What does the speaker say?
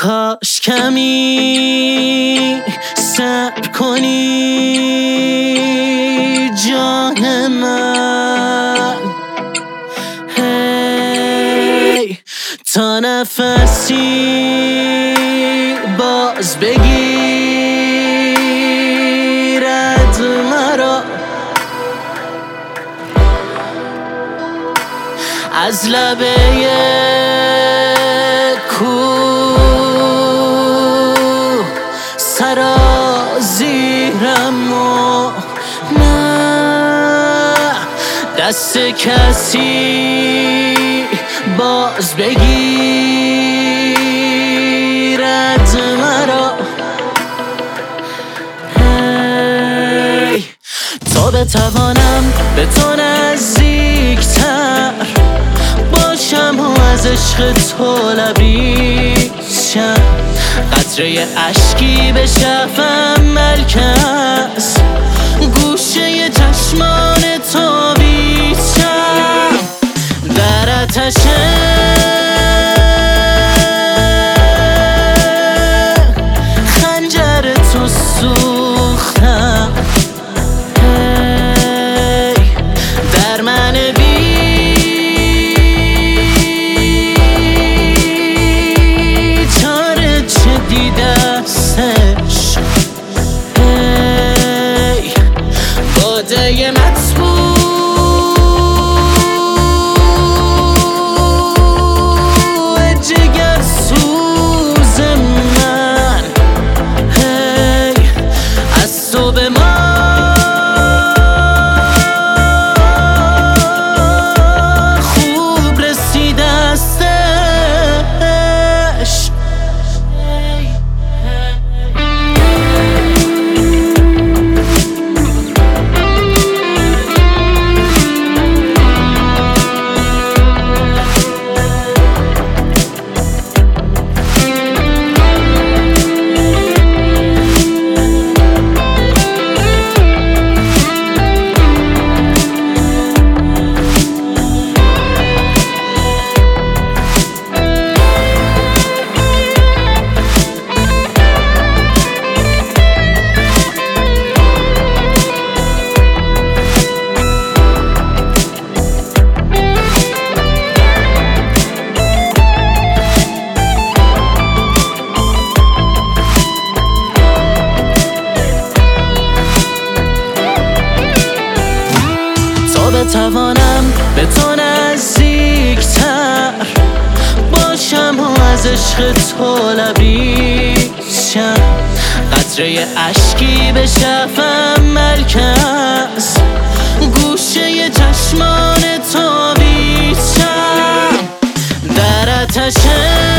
کاش کمی صبر کنی جان من، هی تا نفسی باز بگیرد مرا از لبه کوه سرازیرم و نه دست کسی باز بگیرد مرا، هی تا بتوانم به تو نزدیکتر باشم و از عشق تو لبریز شم، قطره اشکی بشفم مرکز گوشه چشمان تو بیشم در آتش خنجر تو سوختم، هی در من بیچاره چه دیدستش، هی باده مطبوع جگر سوز من، هی از تو به ما خوب رسیده استش. بتوانم به تو نزدیکتر باشم و از عشق تو لبریز شم، قطره اشکی بشفم مرکز گوشه چشمان تو بیشم در آتش